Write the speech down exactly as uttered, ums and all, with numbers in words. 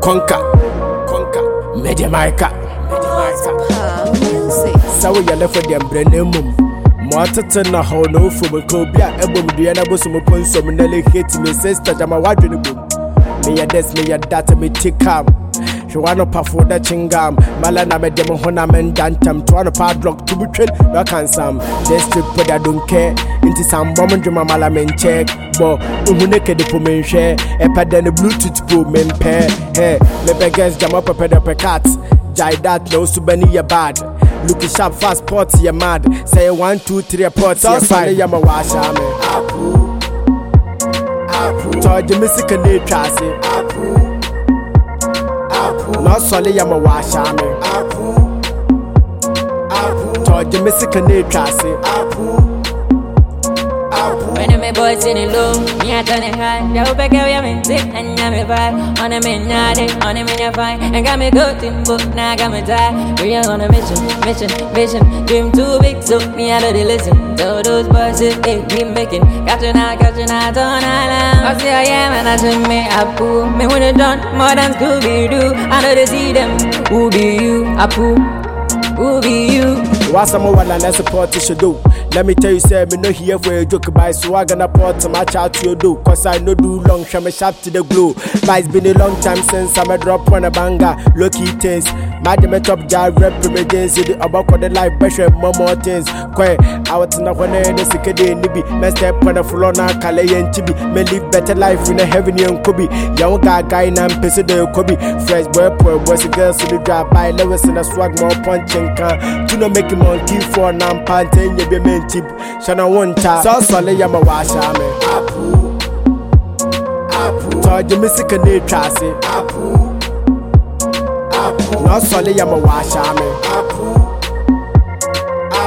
Conquer, conquer, media Micah, Pop music. so we are left for them Brennemum. Morton, a whole no from a cobia, album, Diana Bosom upon some Nelly hit me, sister, I'm a wadrin boom. Me a des, me a data, me tick up. She wanna puff for the chingam, Malana made them hona men dantam, to one padlock to be trained, no can some. This trip, but I don't care. Into some woman, Juma Malaman check, but Umuneke de Pumen share, a pad and a Bluetooth pro men pair. Hey, me beggars jam up a ped up a cat. Jai that no souvenir bad. Looking sharp fast pots, you're mad. Say one, two, three pots, you're fine. Yama wash, I'm Apu. Apu. Told the music and they trust it. Apu. Apu. Not solely, Yama wash, I'm Apu. Apu. Told the music and they trust it. Apu. When I'm a boy sitting low, me I turn it high. Yo, back out, yeah, me sick and yeah, me vibe. On a man, not it, on a man, you're fine. And got me good in book, now I got me tired. We are on a mission, mission, mission. Dream too big, so me I don't listen. To those boys, they keep making. Got you now, got you now, don't I? I see I am, and I see me, I poo. Me when it done, more than Scooby-Doo. I know they see them. Who be you? I poo. Who be you? What's some more than support you should do? Let me tell you, say, me no here for a joke by so I gonna put to match out to you do. Cause I no do long, show me sharp to the glue. But it's been a long time since I'm a drop on a banger. Lucky things, madam, a top jar rep emergency. The about the life, pressure, more more things. Quay, I was not one of the sick day, Nibby. Let's step on the floor now, Calais and Chibi. May live better life in a heaven and Kobe. Young guy, guy, and Pissy de Kobe. Fresh boy, poor boys, and girls who drive by Lewis and a swag more punching can. Do not make him on key for nam panting, you be meant. Shana one time, so solid, Yama wash, I'm Apu. Apu. Told the music and they trust it. Apu. Apu. Not solid, Yama wash, I'm Apu.